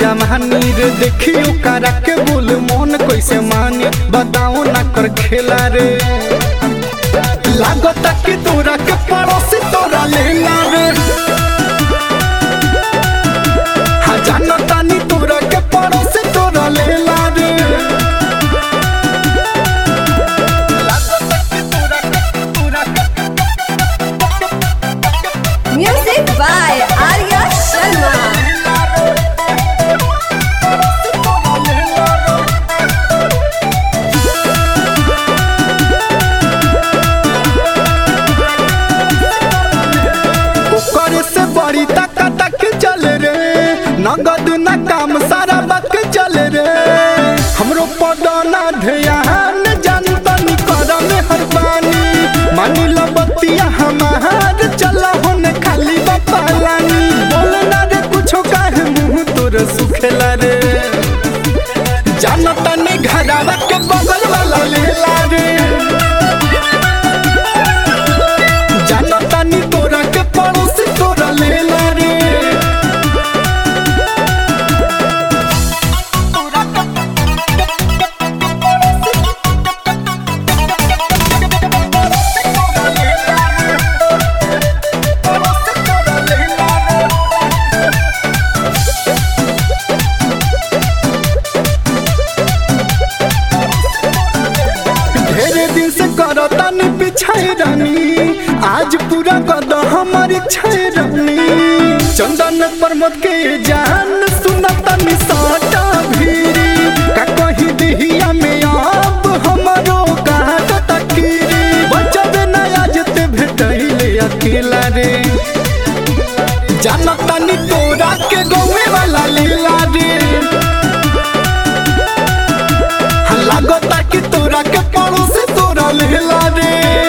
जमानी रे देखियो करा के बोल मन कैसे मानी बताओ ना कर खेला रे लागता कि तोरा के पड़ोसी तोरा लेला रे हाँ जानता नी तोरा के पड़ोसी तोरा लेला रे Music by Arya Sharma. ओकरे से बड़ी तका तक चले रे नगद न काम सारा बक चले रे हमरो पदना ध्यान जानता नी कर में हरबानी मानी लो बतिया हमार चला होने खाली बपालानी बोलना रे कुछो काहे मुंह तोर सुखेला रे जानता नी घरावा के बगल वाला लेला रे जानता नी तोरा के पड़ोसी तोरा लेला रे ढेरे दिन से करता नी पिछाई रानी आज पूरा कद हमारी छाई रानी चंदन प्रमोद के जान सुनता नी साटा भीरी का कही दिहिया में अब हमारो काट तकीरी बचबे ना आज ते भेटैले अकेला रे जानता नी तोरा के गौवे वाला लीला रे लागता कि तोरा के पड़ोसी तोरा लेला रे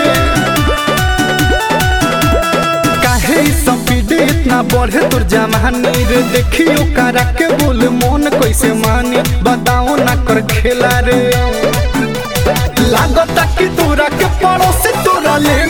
काहे स्पीड इतना बढ़े तोर जमानी रे देखियो करा के बोल मन कैसे मानी बताओ ना कर खेला रे लागता कि तोरा के पड़ोसी तोरा ले